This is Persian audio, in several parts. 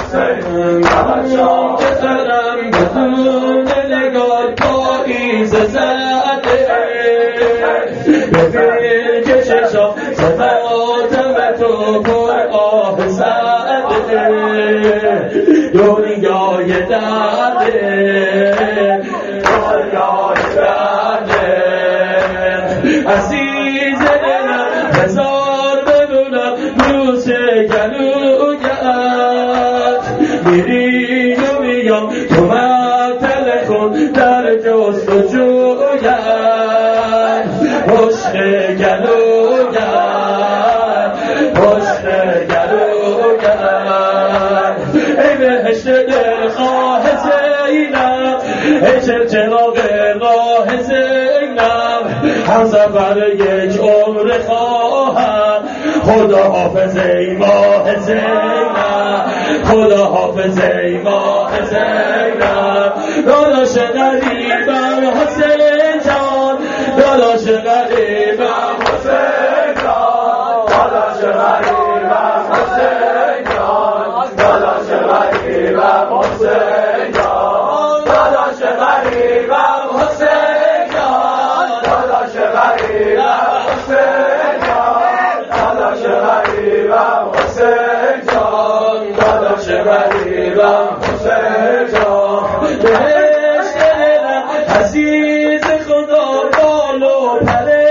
حسین نمک بزنم بدون نگاه پاییز زده ببین که چشم ستاتم تو پر آه زده دنیای درده دنیای درده عزیز دلم هزار بمونم روز گلویت میری و میام تو مبتل خون در جست و جویت پشت گلویت پشت گلویت ای بهشت دلخواه زینب ای چراغ راه زینب هم سفر یک عمر خواهم خدا حافظ ای ماه زینب خدا حافظ ای ماه زینب داداش غریبم حسین جان داداش غریبم حسین جان داداش غریبم حسین جان داداش غریبم حسین جان داداش غریبم حسین جان داداش غریبم حسین جان داداش غریبم حسین جان داداش غریبم حسین جان بهشت دلم عزیز خدا بال و پره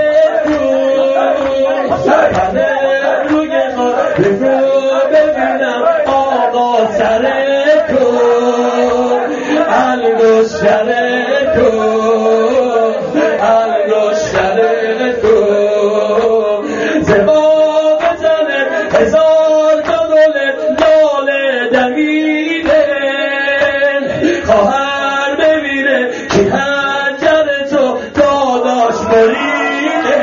روی خود بگو ببینم آقا سره کن انگشتره کن انگشتره کن زبا بزنه هزار تا گل لاله دمیده خواهر ببینه که هنجر تو داداش بریده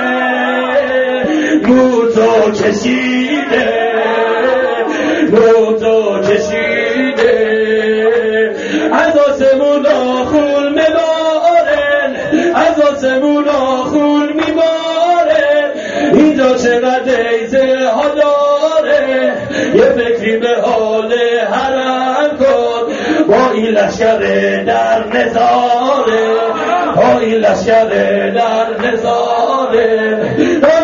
مو تو کشیده مو تو کشیده از آسمون خون میبارن از آسمون خون میبارن اینجا چقدر ایزه ها داره یه فکری به حال حرم کن با این لشکر در نظاره با این لشکر در نظاره